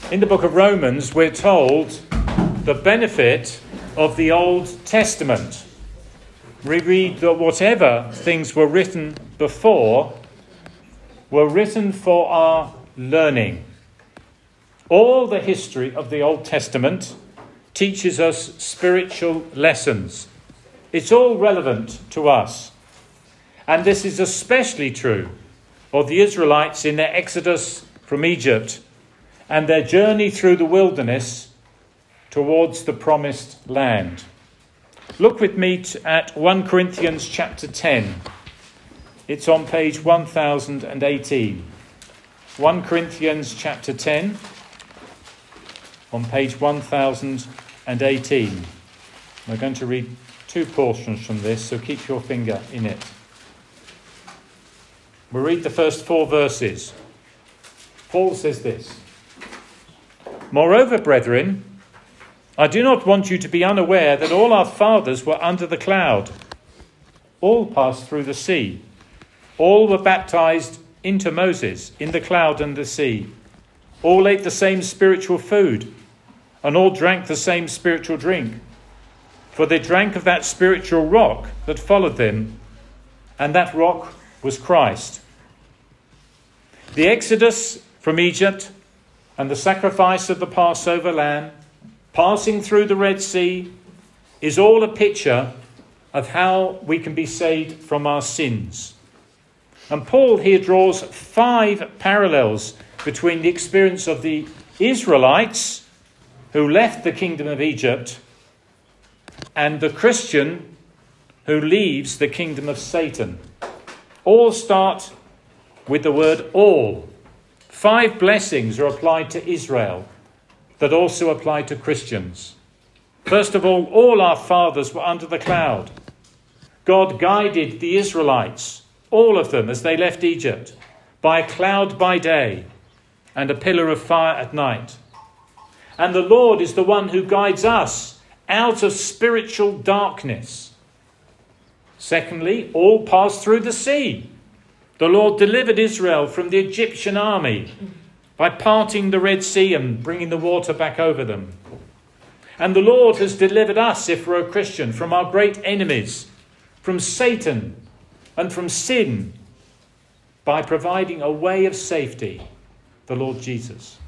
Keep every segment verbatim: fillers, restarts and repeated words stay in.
In the book of Romans, we're told the benefit of the Old Testament. We read that whatever things were written before were written for our learning. All the history of the Old Testament teaches us spiritual lessons. It's all relevant to us. And this is especially true of the Israelites in their exodus from Egypt and their journey through the wilderness towards the promised land. Look with me at First Corinthians chapter ten. It's on page one thousand eighteen. First Corinthians chapter ten on page one thousand eighteen. We're going to read two portions from this, so keep your finger in it. We'll read the first four verses. Paul says this: "Moreover, brethren, I do not want you to be unaware that all our fathers were under the cloud. All passed through the sea. All were baptized into Moses in the cloud and the sea. All ate the same spiritual food, and all drank the same spiritual drink. For they drank of that spiritual rock that followed them, and that rock was Christ. The exodus from Egypt and the sacrifice of the Passover lamb, passing through the Red Sea, is all a picture of how we can be saved from our sins. And Paul here draws five parallels between the experience of the Israelites who left the kingdom of Egypt and the Christian who leaves the kingdom of Satan. All start with the word all. Five blessings are applied to Israel that also apply to Christians. First of all, all our fathers were under the cloud. God guided the Israelites, all of them, as they left Egypt, by a cloud by day and a pillar of fire at night. And the Lord is the one who guides us out of spiritual darkness. Secondly, all passed through the sea. The Lord delivered Israel from the Egyptian army by parting the Red Sea and bringing the water back over them. And the Lord has delivered us, if we're a Christian, from our great enemies, from Satan and from sin, by providing a way of safety, the Lord Jesus.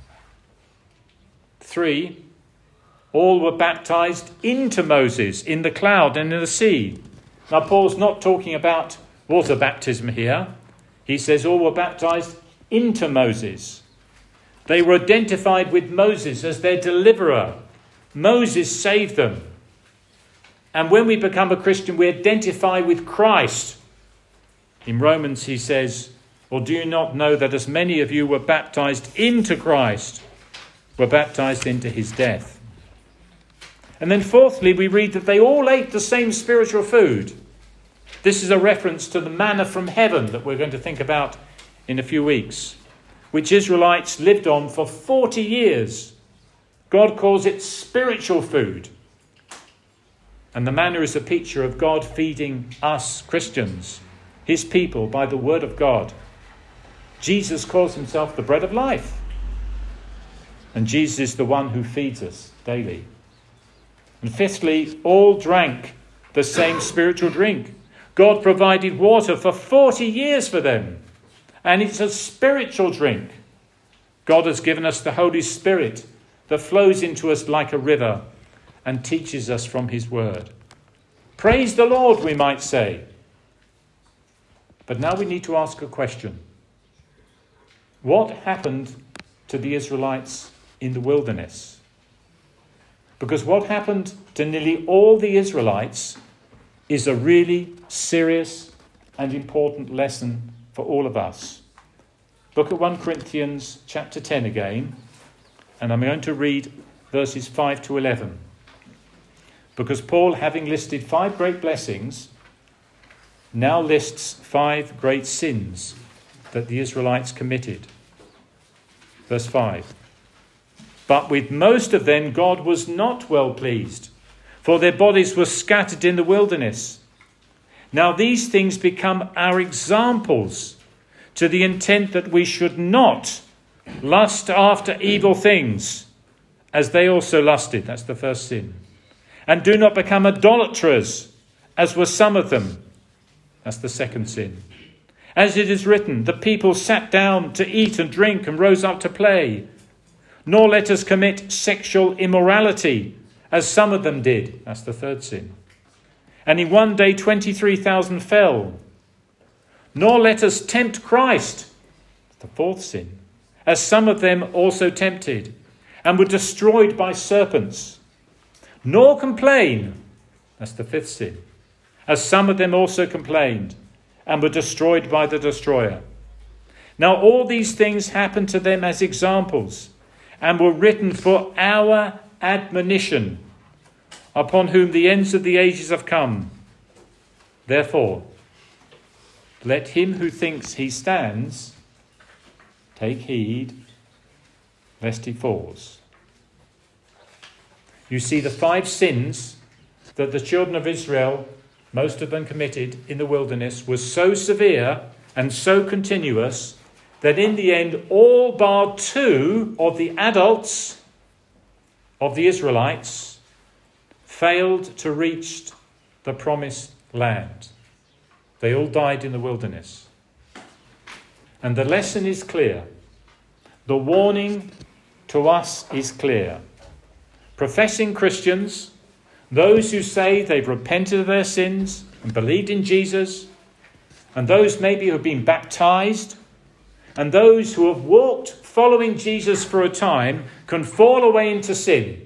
Three, all were baptized into Moses in the cloud and in the sea. Now, Paul's not talking about water baptism here. He says all were baptized into Moses. They were identified with Moses as their deliverer. Moses saved them. And when we become a Christian, we identify with Christ. In Romans, he says, or do you not know that as many of you were baptized into Christ, were baptized into his death? And then fourthly, we read that they all ate the same spiritual food. This is a reference to the manna from heaven that we're going to think about in a few weeks, which Israelites lived on for forty years. God calls it spiritual food. And the manna is a picture of God feeding us Christians, his people, by the word of God. Jesus calls himself the bread of life. And Jesus is the one who feeds us daily. And fifthly, all drank the same spiritual drink. God provided water for forty years for them. And it's a spiritual drink. God has given us the Holy Spirit that flows into us like a river and teaches us from his word. Praise the Lord, we might say. But now we need to ask a question. What happened to the Israelites in the wilderness? Because what happened to nearly all the Israelites is a really serious and important lesson for all of us. Look at First Corinthians chapter ten again, and I'm going to read verses five to eleven. Because Paul, having listed five great blessings, now lists five great sins that the Israelites committed. Verse five. But with most of them God was not well pleased, for their bodies were scattered in the wilderness. Now these things become our examples, to the intent that we should not lust after evil things, as they also lusted. That's the first sin. And do not become idolaters, as were some of them. That's the second sin. As it is written, the people sat down to eat and drink and rose up to play. Nor let us commit sexual immorality, as some of them did. That's the third sin. And in one day twenty-three thousand fell. Nor let us tempt Christ. The fourth sin. As some of them also tempted, and were destroyed by serpents. Nor complain. That's the fifth sin. As some of them also complained, and were destroyed by the destroyer. Now all these things happened to them as examples, and were written for our admonition, upon whom the ends of the ages have come. Therefore, let him who thinks he stands take heed, lest he falls. You see, the five sins that the children of Israel, most of them committed in the wilderness, was so severe and so continuous that in the end, all bar two of the adults of the Israelites failed to reach the promised land. They all died in the wilderness. And the lesson is clear. The warning to us is clear. Professing Christians, those who say they've repented of their sins and believed in Jesus, and those maybe who have been baptized, and those who have walked following Jesus for a time, can fall away into sin.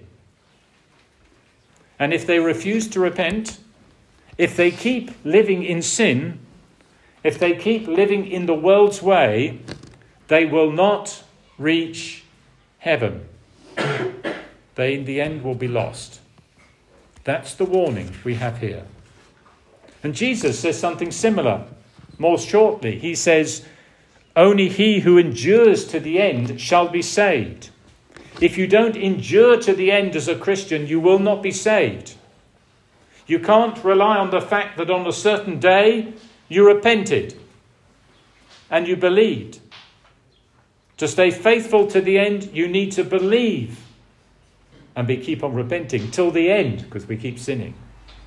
And if they refuse to repent, if they keep living in sin, if they keep living in the world's way, they will not reach heaven. They, in the end, will be lost. That's the warning we have here. And Jesus says something similar more shortly. He says, only he who endures to the end shall be saved. If you don't endure to the end as a Christian, you will not be saved. You can't rely on the fact that on a certain day you repented and you believed. To stay faithful to the end, you need to believe and be keep on repenting till the end, because we keep sinning.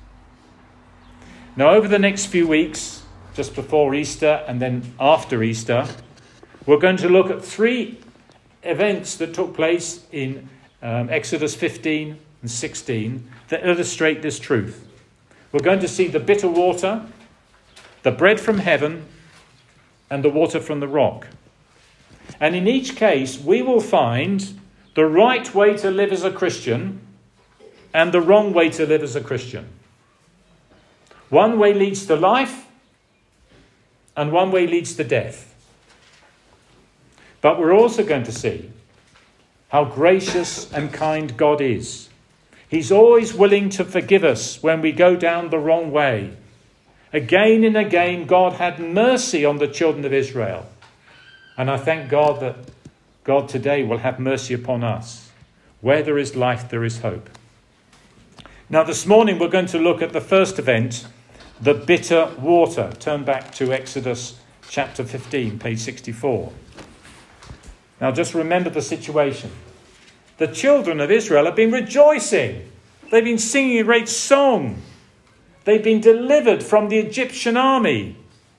Now, over the next few weeks, just before Easter and then after Easter, we're going to look at three events that took place in um, Exodus fifteen and sixteen that illustrate this truth. We're going to see the bitter water, the bread from heaven, and the water from the rock. And in each case, we will find the right way to live as a Christian and the wrong way to live as a Christian. One way leads to life, and one way leads to death. But we're also going to see how gracious and kind God is. He's always willing to forgive us when we go down the wrong way. Again and again, God had mercy on the children of Israel. And I thank God that God today will have mercy upon us. Where there is life, there is hope. Now, this morning, we're going to look at the first event, the bitter water. Turn back to Exodus chapter fifteen, page sixty-four. Now, just remember the situation. The children of Israel have been rejoicing. They've been singing a great song. They've been delivered from the Egyptian army.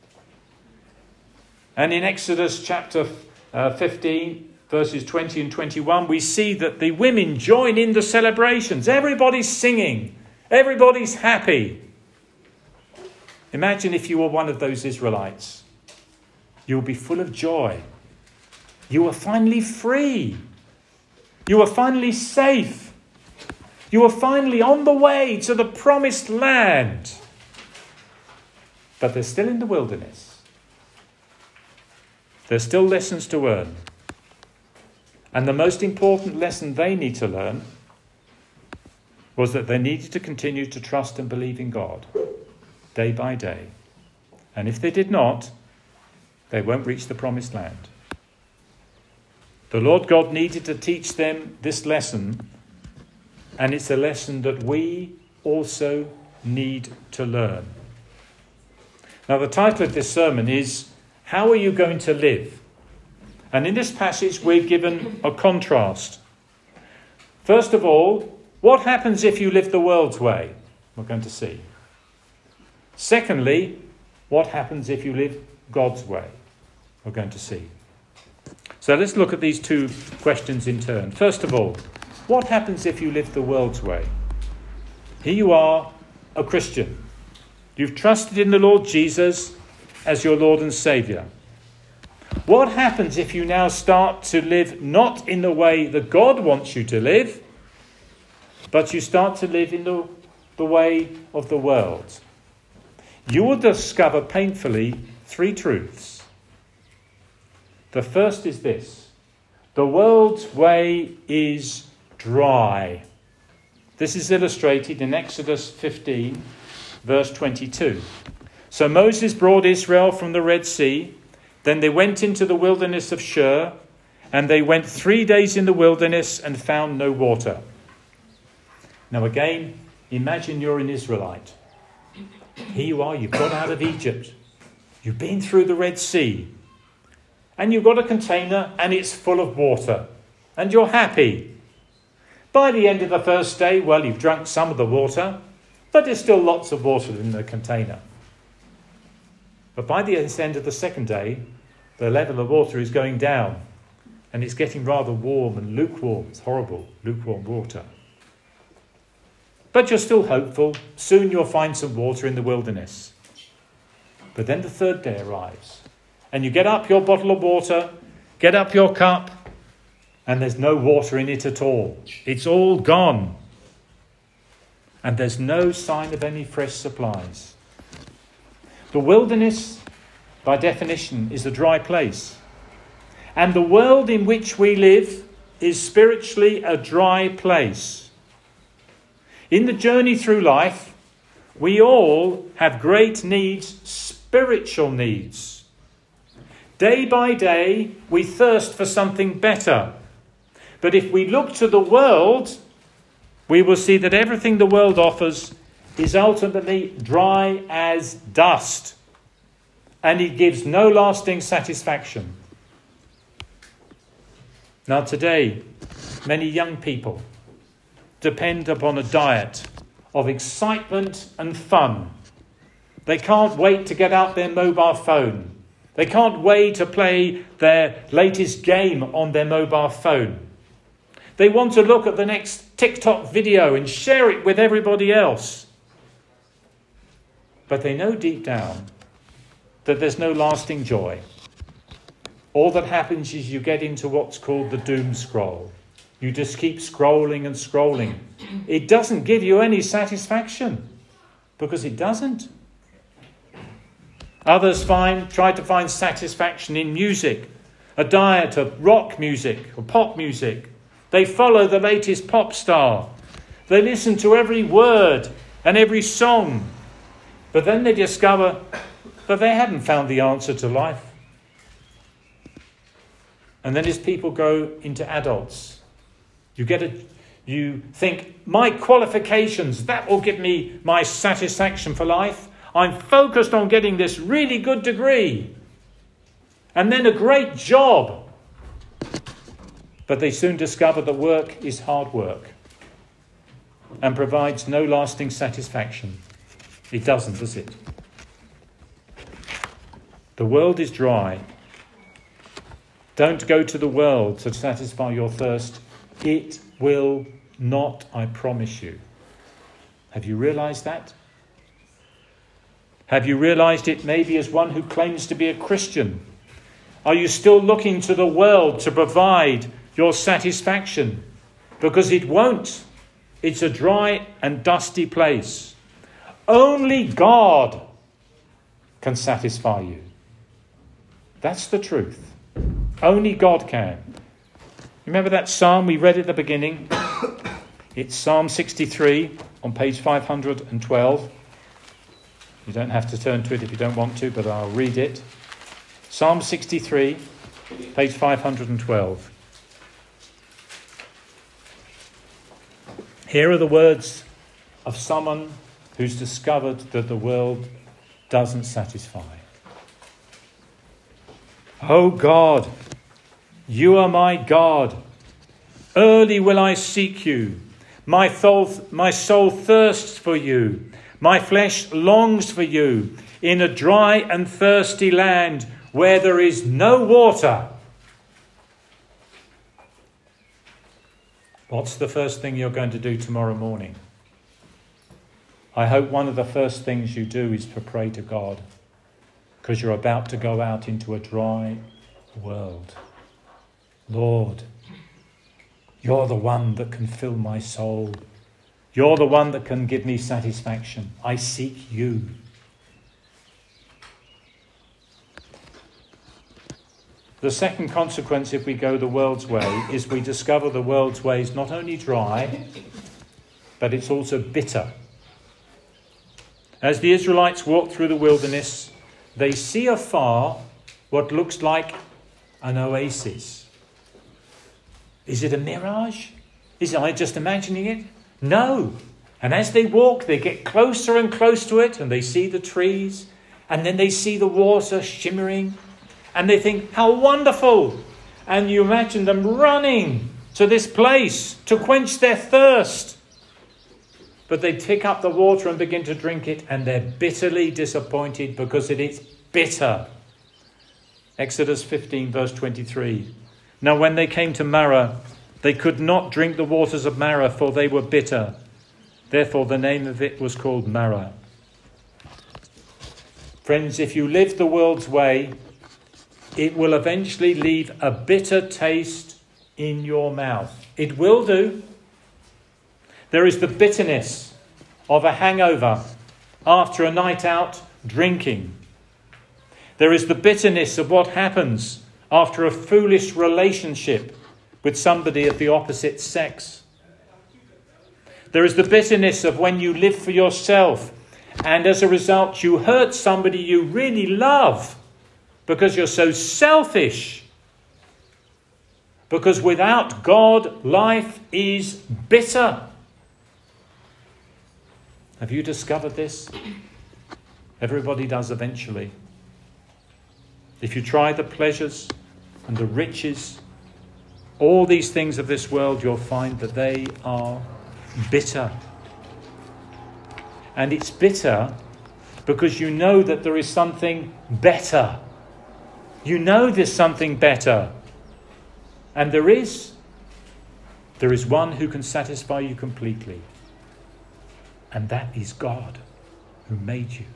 And in Exodus chapter uh, fifteen, verses twenty and twenty-one, we see that the women join in the celebrations. Everybody's singing. Everybody's happy. Imagine if you were one of those Israelites. You'll be full of joy. You are finally free. You are finally safe. You are finally on the way to the promised land. But they're still in the wilderness. There's still lessons to learn. And the most important lesson they need to learn was that they needed to continue to trust and believe in God day by day. And if they did not, they won't reach the promised land. The Lord God needed to teach them this lesson, and it's a lesson that we also need to learn. Now, the title of this sermon is, How Are You Going to Live? And in this passage, we're given a contrast. First of all, what happens if you live the world's way? We're going to see. Secondly, what happens if you live God's way? We're going to see. So let's look at these two questions in turn. First of all, what happens if you live the world's way? Here you are, a Christian. You've trusted in the Lord Jesus as your Lord and Saviour. What happens if you now start to live not in the way that God wants you to live, but you start to live in the, the way of the world? You will discover painfully three truths. The first is this: the world's way is dry. This is illustrated in Exodus fifteen, verse twenty-two. So Moses brought Israel from the Red Sea. Then they went into the wilderness of Shur, and they went three days in the wilderness and found no water. Now again, imagine you're an Israelite. Here you are, you've got out of Egypt. You've been through the Red Sea. And you've got a container and it's full of water. And you're happy. By the end of the first day, well, you've drunk some of the water, but there's still lots of water in the container. But by the end of the second day, the level of water is going down. And it's getting rather warm and lukewarm. It's horrible, lukewarm water. But you're still hopeful. Soon you'll find some water in the wilderness. But then the third day arrives. And you get up your bottle of water, get up your cup, and there's no water in it at all. It's all gone. And there's no sign of any fresh supplies. The wilderness, by definition, is a dry place. And the world in which we live is spiritually a dry place. In the journey through life, we all have great needs, spiritual needs. Day by day, we thirst for something better. But if we look to the world, we will see that everything the world offers is ultimately dry as dust, and it gives no lasting satisfaction. Now today, many young people depend upon a diet of excitement and fun. They can't wait to get out their mobile phone. They can't wait to play their latest game on their mobile phone. They want to look at the next TikTok video and share it with everybody else. But they know deep down that there's no lasting joy. All that happens is you get into what's called the doom scroll. You just keep scrolling and scrolling. It doesn't give you any satisfaction, because it doesn't. Others find try to find satisfaction in music, a diet of rock music or pop music. They follow the latest pop star. They listen to every word and every song. But then they discover that they haven't found the answer to life. And then as people go into adults, you get a, you think, my qualifications, that will give me my satisfaction for life. I'm focused on getting this really good degree. And then a great job. But they soon discover that work is hard work and provides no lasting satisfaction. It doesn't, does it? The world is dry. Don't go to the world to satisfy your thirst. It will not, I promise you. Have you realised that? Have you realised it maybe as one who claims to be a Christian? Are you still looking to the world to provide your satisfaction? Because it won't. It's a dry and dusty place. Only God can satisfy you. That's the truth. Only God can. Remember that psalm we read at the beginning? It's Psalm sixty-three on page five hundred twelve. You don't have to turn to it if you don't want to, but I'll read it. Psalm sixty-three, page five hundred twelve. Here are the words of someone who's discovered that the world doesn't satisfy. Oh God, You are my God. Early will I seek you. My soul, my soul thirsts for you. My flesh longs for you in a dry and thirsty land where there is no water. What's the first thing you're going to do tomorrow morning? I hope one of the first things you do is to pray to God, because you're about to go out into a dry world. Lord, you're the one that can fill my soul. You're the one that can give me satisfaction. I seek you. The second consequence, if we go the world's way, is we discover the world's way is not only dry, but it's also bitter. As the Israelites walk through the wilderness, they see afar what looks like an oasis. Is it a mirage? Is I just imagining it? No. And as they walk, they get closer and close to it, and they see the trees, and then they see the water shimmering, and they think, how wonderful! And you imagine them running to this place to quench their thirst. But they pick up the water and begin to drink it, and they're bitterly disappointed because it is bitter. Exodus fifteen, verse twenty-three. Now when they came to Marah, they could not drink the waters of Marah, for they were bitter. Therefore the name of it was called Marah. Friends, if you live the world's way, it will eventually leave a bitter taste in your mouth. It will do. There is the bitterness of a hangover after a night out drinking. There is the bitterness of what happens after a foolish relationship with somebody of the opposite sex. There is the bitterness of when you live for yourself and as a result you hurt somebody you really love because you're so selfish. Because without God, life is bitter. Have you discovered this? Everybody does eventually. If you try the pleasures and the riches, all these things of this world, you'll find that they are bitter. And it's bitter because you know that there is something better. You know there's something better. And there is. There is one who can satisfy you completely. And that is God, who made you.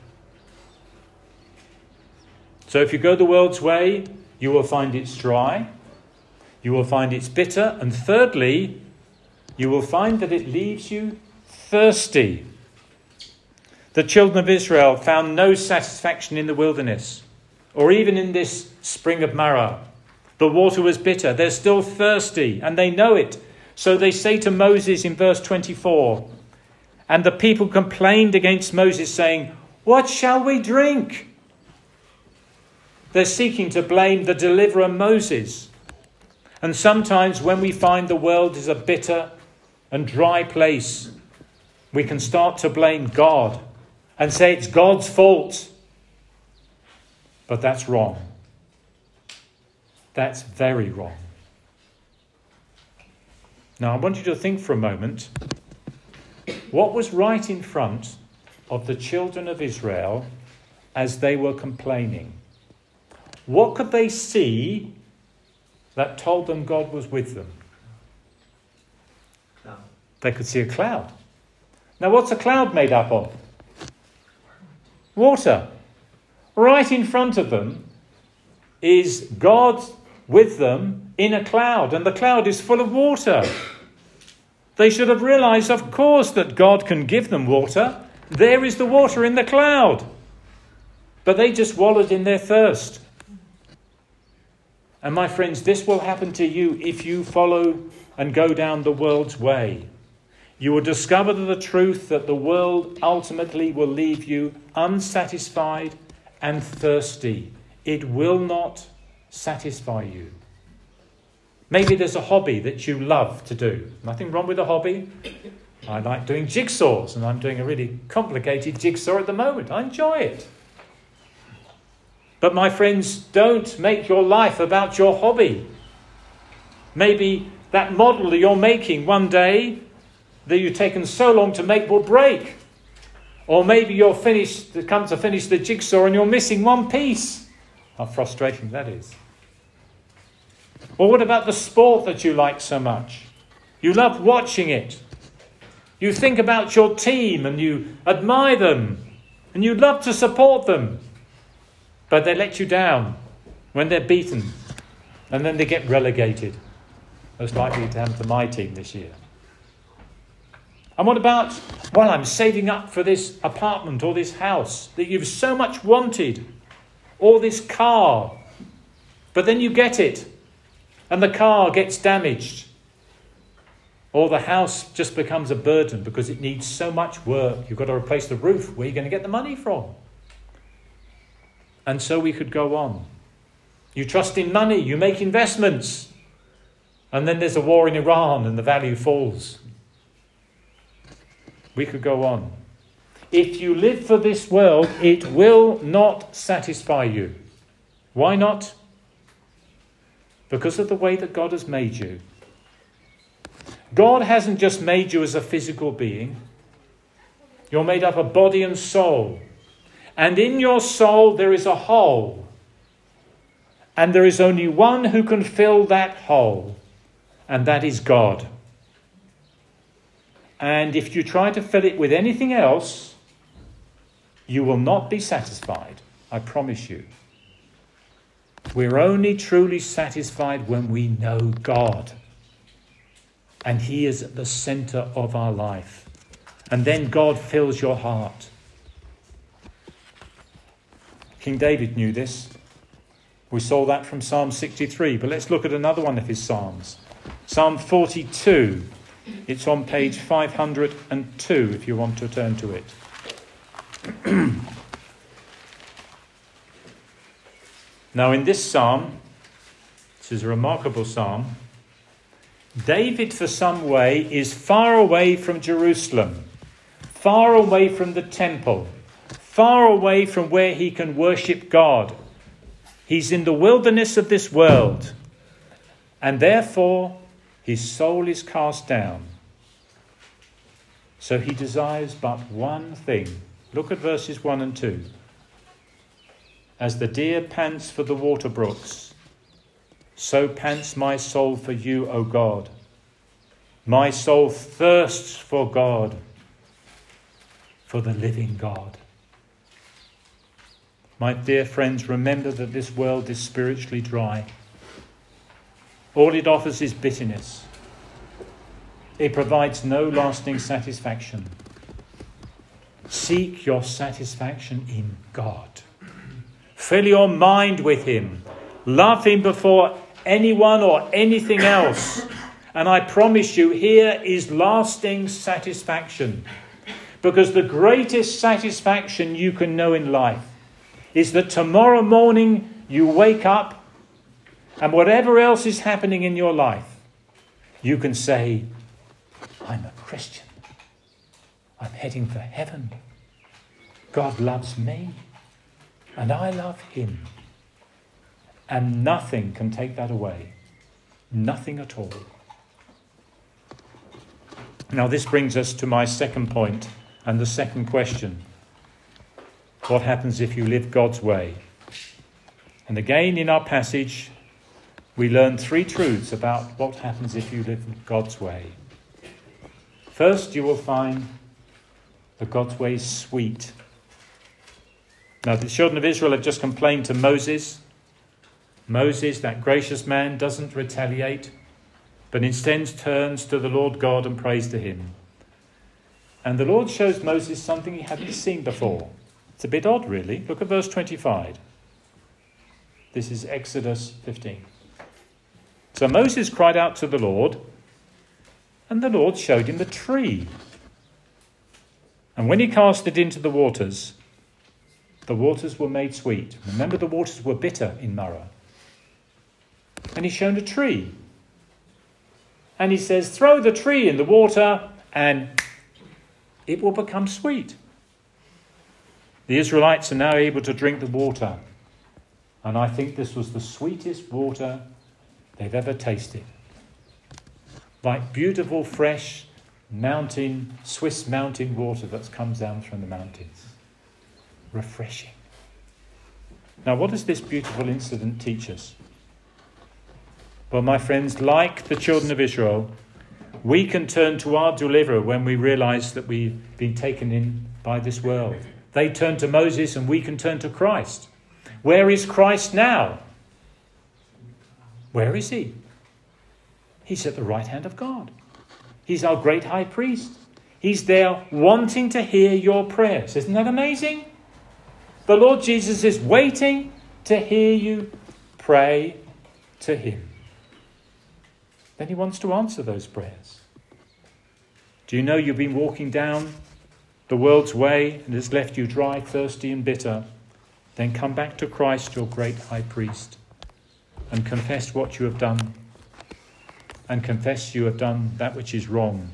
So if you go the world's way, you will find it's dry. You will find it's bitter. And thirdly, you will find that it leaves you thirsty. The children of Israel found no satisfaction in the wilderness, or even in this spring of Marah. The water was bitter. They're still thirsty, and they know it. So they say to Moses in verse twenty-four, and the people complained against Moses, saying, what shall we drink? They're seeking to blame the deliverer Moses. And sometimes when we find the world is a bitter and dry place, we can start to blame God and say it's God's fault. But that's wrong. That's very wrong. Now I want you to think for a moment, what was right in front of the children of Israel as they were complaining? What could they see that told them God was with them? No. They could see a cloud. Now what's a cloud made up of? Water. Right in front of them is God with them in a cloud, and the cloud is full of water. They should have realized, of course, that God can give them water. There is the water in the cloud. But they just wallowed in their thirst. And my friends, this will happen to you if you follow and go down the world's way. You will discover the truth that the world ultimately will leave you unsatisfied and thirsty. It will not satisfy you. Maybe there's a hobby that you love to do. Nothing wrong with a hobby. I like doing jigsaws, and I'm doing a really complicated jigsaw at the moment. I enjoy it. But my friends, don't make your life about your hobby. Maybe that model that you're making one day that you've taken so long to make will break. Or maybe you're finished, come to finish the jigsaw and you're missing one piece. How frustrating that is. Or what about the sport that you like so much? You love watching it. You think about your team and you admire them and you love to support them. But they let you down when they're beaten and then they get relegated. Most likely to happen to my team this year. And what about, well, I'm saving up for this apartment or this house that you've so much wanted, or this car, but then you get it and the car gets damaged, or the house just becomes a burden because it needs so much work. You've got to replace the roof. Where are you going to get the money from? And so we could go on. You trust in money, you make investments, and then there's a war in Iran and the value falls. We could go on. If you live for this world, it will not satisfy you. Why not? Because of the way that God has made you. God hasn't just made you as a physical being. You're made up of body and soul. And in your soul there is a hole. And there is only one who can fill that hole. And that is God. And if you try to fill it with anything else, you will not be satisfied. I promise you. We're only truly satisfied when we know God. And He is at the centre of our life. And then God fills your heart. King David knew this. We saw that from Psalm sixty-three. But let's look at another one of his psalms. Psalm forty-two. It's on page five hundred two if you want to turn to it. Now in this psalm, this is a remarkable psalm, David for some way is far away from Jerusalem, far away from the temple, far away from where he can worship God. He's in the wilderness of this world, and therefore his soul is cast down. So he desires but one thing. Look at verses one and two. As the deer pants for the water brooks, so pants my soul for you, O God. My soul thirsts for God, for the living God. My dear friends, remember that this world is spiritually dry. All it offers is bitterness. It provides no lasting satisfaction. Seek your satisfaction in God. Fill your mind with Him. Love Him before anyone or anything else. And I promise you, here is lasting satisfaction. Because the greatest satisfaction you can know in life is that tomorrow morning you wake up and whatever else is happening in your life, you can say, I'm a Christian. I'm heading for heaven. God loves me. And I love Him. And nothing can take that away. Nothing at all. Now this brings us to my second point and the second question. What happens if you live God's way? And again in our passage, we learn three truths about what happens if you live God's way. First, you will find that God's way is sweet. Now, the children of Israel have just complained to Moses. Moses, that gracious man, doesn't retaliate, but instead turns to the Lord God and prays to Him. And the Lord shows Moses something he hadn't seen before. It's a bit odd, really. Look at verse twenty-five. This is Exodus fifteen. So Moses cried out to the Lord, and the Lord showed him the tree. And when he cast it into the waters, the waters were made sweet. Remember, the waters were bitter in Marah. And he's shown a tree. And he says, throw the tree in the water and it will become sweet. The Israelites are now able to drink the water. And I think this was the sweetest water they've ever tasted. like beautiful, fresh mountain, Swiss mountain water that comes down from the mountains. Refreshing. Now, what does this beautiful incident teach us? Well, my friends, like the children of Israel, we can turn to our deliverer when we realise that we've been taken in by this world. They turned to Moses and we can turn to Christ. Where is Christ now? Where is he? He's at the right hand of God. He's our great high priest. He's there wanting to hear your prayers. Isn't that amazing? The Lord Jesus is waiting to hear you pray to him. Then he wants to answer those prayers. Do you know you've been walking down the world's way and it's left you dry, thirsty and bitter? Then come back to Christ, your great high priest, and confess what you have done. And confess you have done that which is wrong.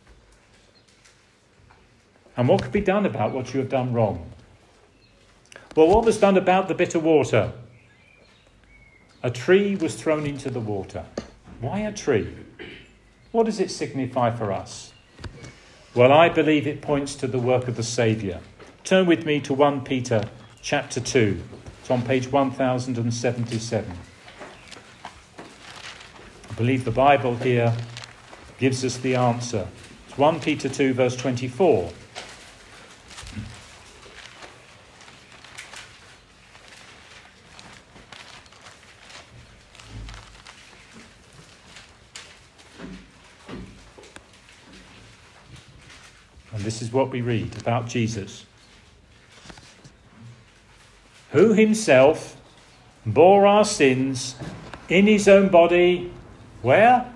And what could be done about what you have done wrong? Well, what was done about the bitter water? A tree was thrown into the water. Why a tree? What does it signify for us? Well, I believe it points to the work of the Saviour. Turn with me to First Peter chapter two. It's on page one thousand seventy-seven. I believe the Bible here gives us the answer. It's First Peter two, verse twenty-four. And this is what we read about Jesus, who himself bore our sins in his own body. Where?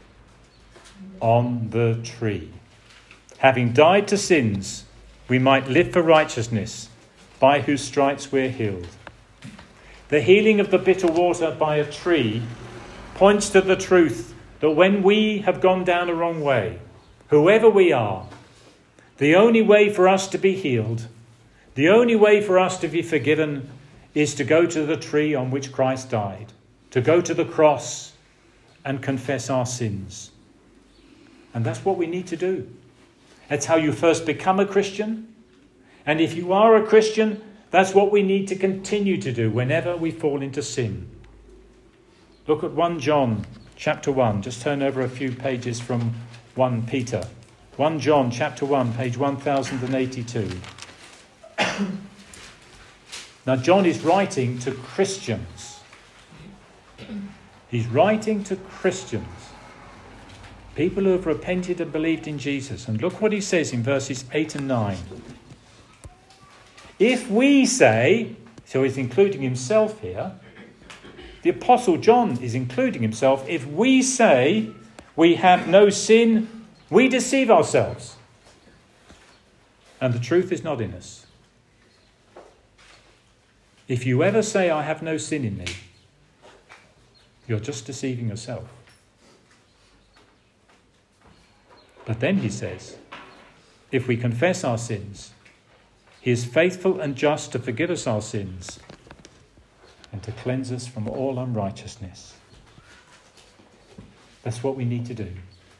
On the tree. Having died to sins, we might live for righteousness, by whose stripes we're healed. The healing of the bitter water by a tree points to the truth that when we have gone down a wrong way, whoever we are, the only way for us to be healed, the only way for us to be forgiven, is to go to the tree on which Christ died, to go to the cross and confess our sins. And that's what we need to do. That's how you first become a Christian. And if you are a Christian, that's what we need to continue to do whenever we fall into sin. Look at First John chapter one. Just turn over a few pages from First Peter. First John chapter one, page one thousand eighty-two. Now, John is writing to Christians. He's writing to Christians, people who have repented and believed in Jesus. And look what he says in verses eight and nine. If we say, so he's including himself here, the Apostle John is including himself, if we say we have no sin, we deceive ourselves, and the truth is not in us. If you ever say, I have no sin in me, you're just deceiving yourself. But then he says, if we confess our sins, he is faithful and just to forgive us our sins and to cleanse us from all unrighteousness. That's what we need to do.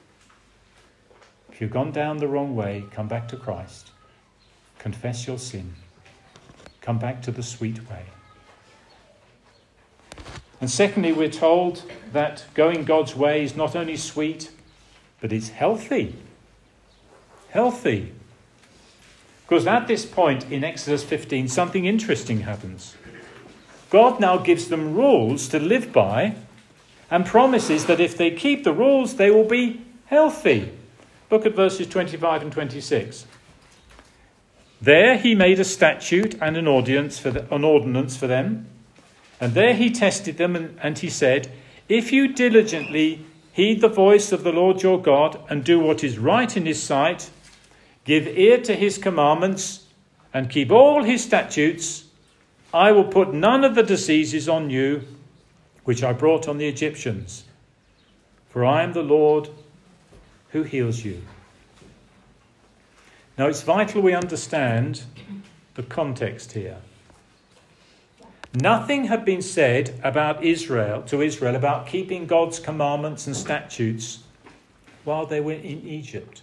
If you've gone down the wrong way, come back to Christ. Confess your sin. Come back to the sweet way. And secondly, we're told that going God's way is not only sweet, but it's healthy. Healthy. Because at this point in Exodus fifteen, something interesting happens. God now gives them rules to live by and promises that if they keep the rules, they will be healthy. Look at verses twenty-five and twenty-six. There he made a statute and an ordinance for, the, an ordinance for them. And there he tested them, and, and he said, if you diligently heed the voice of the Lord your God and do what is right in his sight, give ear to his commandments and keep all his statutes, I will put none of the diseases on you which I brought on the Egyptians. For I am the Lord who heals you. Now it's vital we understand the context here. Nothing had been said about Israel, to Israel, about keeping God's commandments and statutes while they were in Egypt.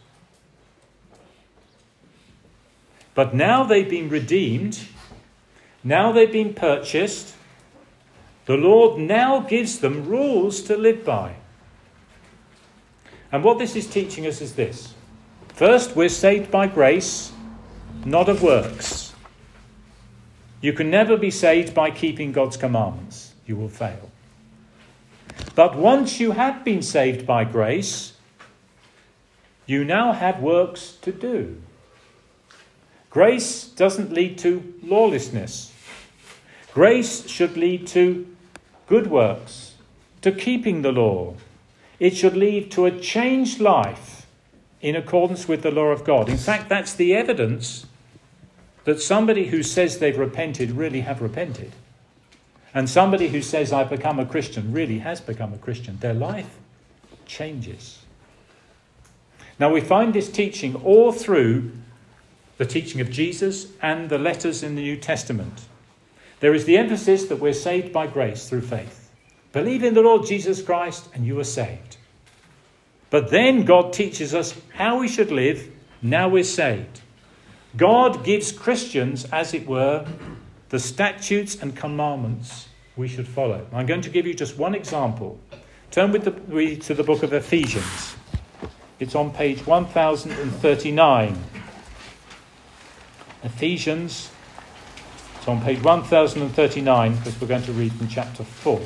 But now they've been redeemed, now they've been purchased, the Lord now gives them rules to live by. And what this is teaching us is this. First, we're saved by grace, not of works. You can never be saved by keeping God's commandments. You will fail. But once you have been saved by grace, you now have works to do. Grace doesn't lead to lawlessness. Grace should lead to good works, to keeping the law. It should lead to a changed life in accordance with the law of God. In fact, that's the evidence that somebody who says they've repented really have repented. And somebody who says, I've become a Christian, really has become a Christian. Their life changes. Now we find this teaching all through the teaching of Jesus and the letters in the New Testament. There is the emphasis that we're saved by grace through faith. Believe in the Lord Jesus Christ and you are saved. But then God teaches us how we should live now we're saved. God gives Christians, as it were, the statutes and commandments we should follow. I'm going to give you just one example. Turn with the, to the book of Ephesians. It's on page one thousand thirty-nine. Ephesians, it's on page one thousand thirty-nine, because we're going to read from chapter four.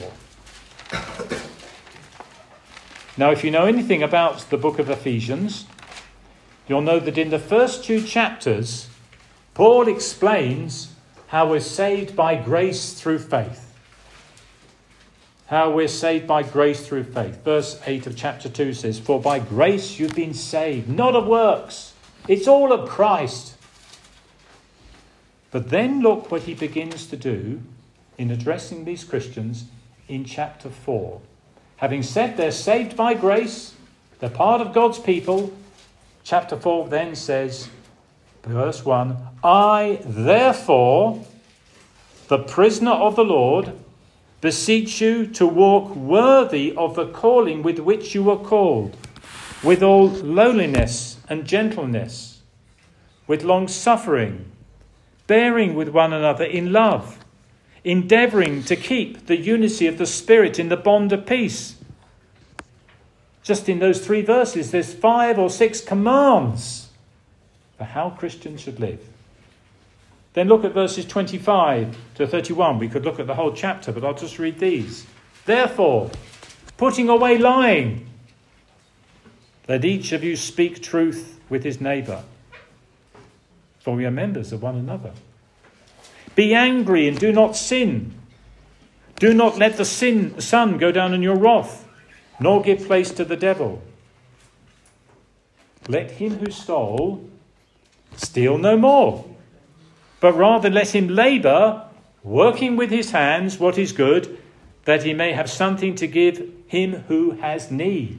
Now, if you know anything about the book of Ephesians, you'll know that in the first two chapters, Paul explains how we're saved by grace through faith. How we're saved by grace through faith. Verse eight of chapter two says, for by grace you've been saved, not of works. It's all of Christ. But then look what he begins to do in addressing these Christians in chapter four. Having said they're saved by grace, they're part of God's people, chapter four then says, verse one, I therefore, the prisoner of the Lord, beseech you to walk worthy of the calling with which you were called, with all lowliness and gentleness, with long suffering, bearing with one another in love, endeavouring to keep the unity of the Spirit in the bond of peace. Just in those three verses, there's five or six commands for how Christians should live. Then look at verses twenty-five to thirty-one. We could look at the whole chapter, but I'll just read these. Therefore, putting away lying, let each of you speak truth with his neighbour, for we are members of one another. Be angry and do not sin. Do not let the sin, sun go down in your wrath, nor give place to the devil. Let him who stole steal no more, but rather let him labour, working with his hands what is good, that he may have something to give him who has need.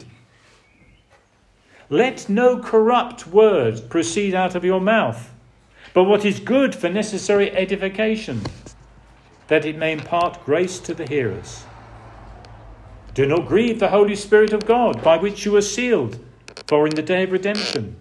Let no corrupt word proceed out of your mouth, but what is good for necessary edification, that it may impart grace to the hearers. Do not grieve the Holy Spirit of God, by which you are sealed, for in the day of redemption.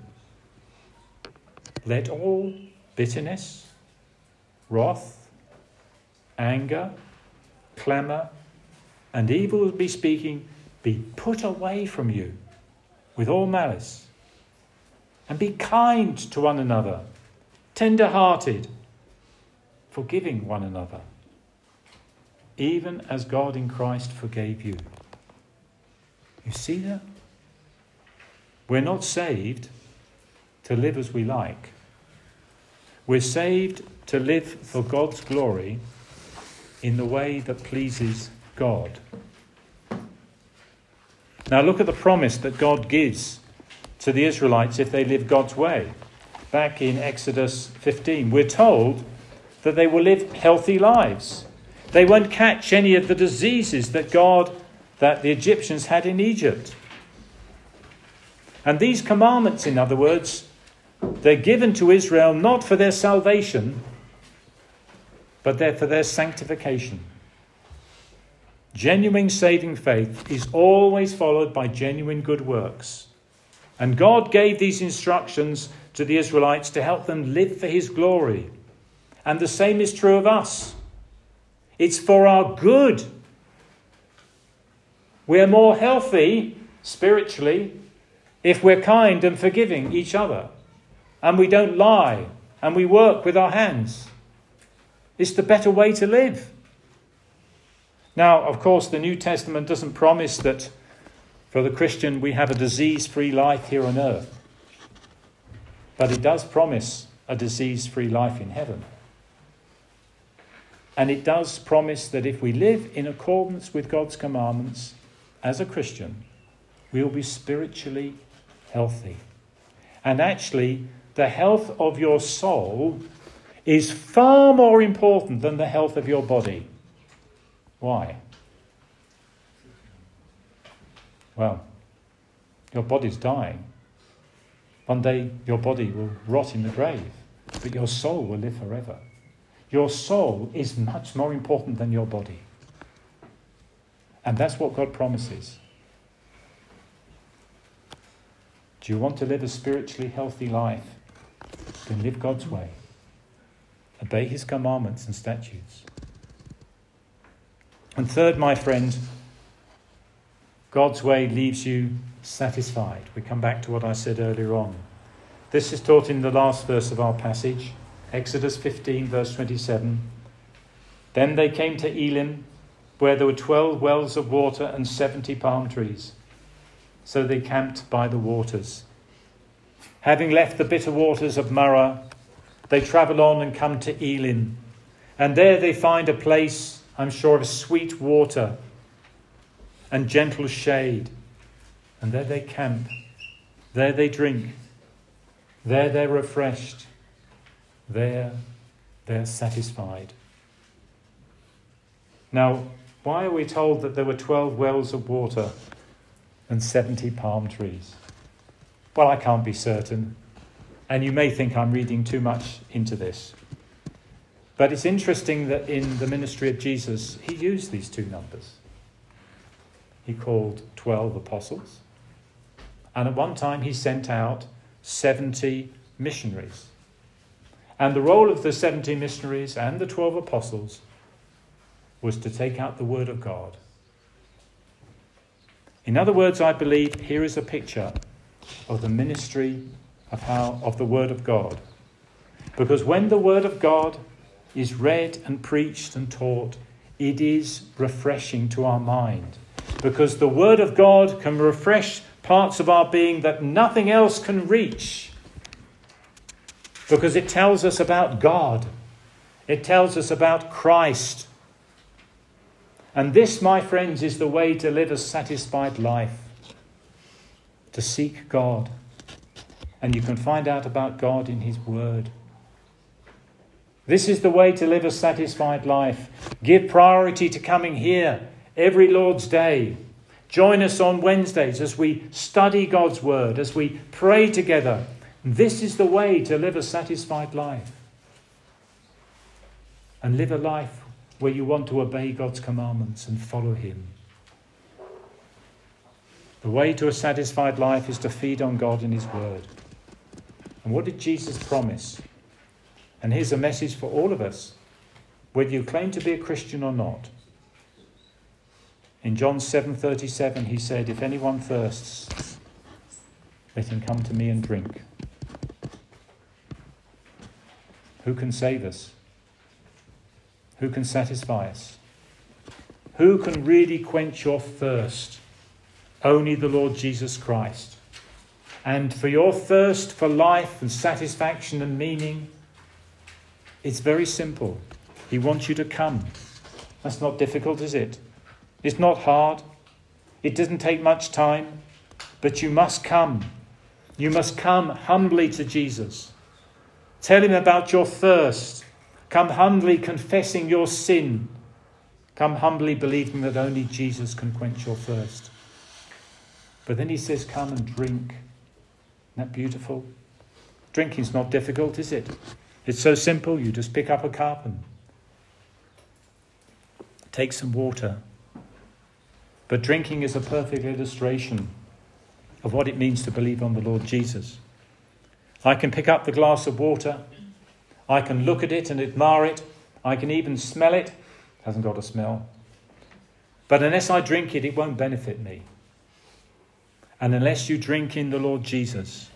Let all bitterness, wrath, anger, clamour, and evil be speaking be put away from you with all malice. And be kind to one another, tender-hearted, forgiving one another, even as God in Christ forgave you. You see that? We're not saved to live as we like. We're saved to live for God's glory in the way that pleases God. Now look at the promise that God gives to the Israelites if they live God's way. Back in Exodus fifteen, we're told that they will live healthy lives. They won't catch any of the diseases that God, that the Egyptians had in Egypt. And these commandments, in other words, they're given to Israel not for their salvation, but they're for their sanctification. Genuine saving faith is always followed by genuine good works. And God gave these instructions to the Israelites to help them live for his glory. And the same is true of us. It's for our good. We're more healthy spiritually if we're kind and forgiving each other, and we don't lie, and we work with our hands. It's the better way to live. Now, of course, the New Testament doesn't promise that for the Christian we have a disease-free life here on earth. But it does promise a disease-free life in heaven. And it does promise that if we live in accordance with God's commandments as a Christian, we'll be spiritually healthy. And actually, the health of your soul is far more important than the health of your body. Why? Well, your body's dying. One day your body will rot in the grave, but your soul will live forever. Your soul is much more important than your body. And that's what God promises. Do you want to live a spiritually healthy life? Then live God's way. Obey his commandments and statutes. And third, my friend, God's way leaves you satisfied. We come back to what I said earlier on. This is taught in the last verse of our passage, Exodus fifteen, verse twenty-seven. Then they came to Elim, where there were twelve wells of water and seventy palm trees. So they camped by the waters. Having left the bitter waters of Marah, they travel on and come to Elim. And there they find a place, I'm sure, of sweet water and gentle shade. And there they camp. There they drink. There they're refreshed. There they're satisfied. Now, why are we told that there were twelve wells of water and seventy palm trees? Well, I can't be certain. And you may think I'm reading too much into this. But it's interesting that in the ministry of Jesus, he used these two numbers. He called twelve apostles. And at one time he sent out seventy missionaries. And the role of the seventy missionaries and the twelve apostles was to take out the word of God. In other words, I believe here is a picture of the ministry of how of the word of God. Because when the word of God is read and preached and taught, it is refreshing to our mind. Because the word of God can refresh parts of our being that nothing else can reach. Because it tells us about God. It tells us about Christ. And this, my friends, is the way to live a satisfied life. To seek God. And you can find out about God in his word. This is the way to live a satisfied life. Give priority to coming here every Lord's Day. Join us on Wednesdays as we study God's word, as we pray together. This is the way to live a satisfied life. And live a life where you want to obey God's commandments and follow him. The way to a satisfied life is to feed on God and his word. And what did Jesus promise? And here's a message for all of us, whether you claim to be a Christian or not. In John seven thirty-seven, he said, if anyone thirsts, let him come to me and drink. Who can save us? Who can satisfy us? Who can really quench your thirst? Only the Lord Jesus Christ. And for your thirst for life and satisfaction and meaning, it's very simple. He wants you to come. That's not difficult, is it? It's not hard. It doesn't take much time. But you must come. You must come humbly to Jesus. Tell him about your thirst. Come humbly confessing your sin. Come humbly believing that only Jesus can quench your thirst. But then he says, come and drink. Isn't that beautiful? Drinking's not difficult, is it? It's so simple. You just pick up a cup and take some water. But drinking is a perfect illustration of what it means to believe on the Lord Jesus. I can pick up the glass of water. I can look at it and admire it. I can even smell it. It hasn't got a smell. But unless I drink it, it won't benefit me. And unless you drink in the Lord Jesus,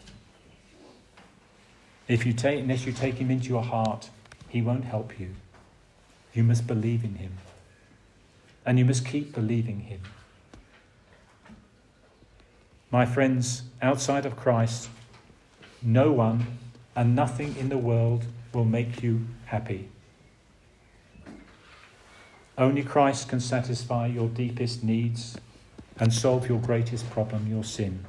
if you take, unless you take him into your heart, he won't help you. You must believe in him. And you must keep believing him. My friends, outside of Christ, no one and nothing in the world will make you happy. Only Christ can satisfy your deepest needs and solve your greatest problem, your sin.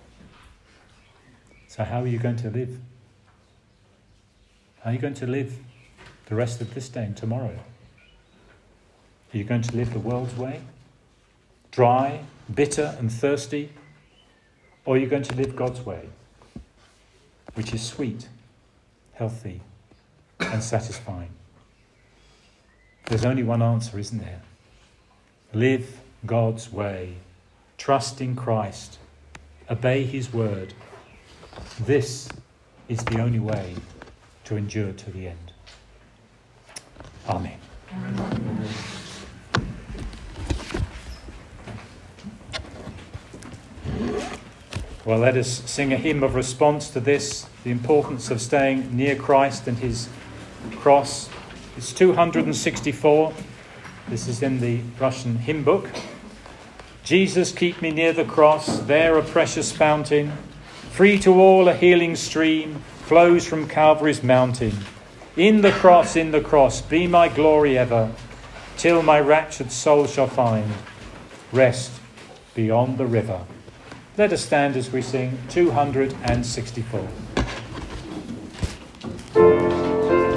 So how are you going to live? How are you going to live the rest of this day and tomorrow? Are you going to live the world's way? Dry, bitter and thirsty? Or are you going to live God's way, which is sweet, healthy and satisfying? There's only one answer, isn't there? Live God's way. Trust in Christ. Obey his word. This is the only way to endure to the end. Amen. Amen. Well, let us sing a hymn of response to this, the importance of staying near Christ and his cross. It's two hundred sixty-four. This is in the Russian hymn book. Jesus, keep me near the cross, there a precious fountain, free to all a healing stream, flows from Calvary's mountain. In the cross, in the cross, be my glory ever, till my raptured soul shall find rest beyond the river. Let us stand as we sing two hundred sixty-four.